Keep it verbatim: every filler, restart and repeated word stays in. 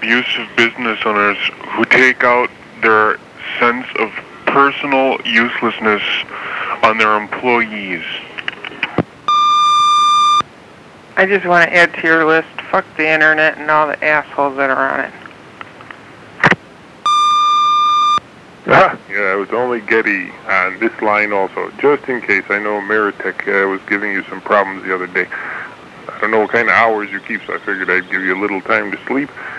abusive business owners who take out their sense of personal uselessness on their employees. I just want to add to your list, fuck the internet and all the assholes that are on it. Ah, yeah, it was only Getty on this line also, just in case. I know Meritech uh, was giving you some problems the other day. I don't know what kind of hours you keep, so I figured I'd give you a little time to sleep.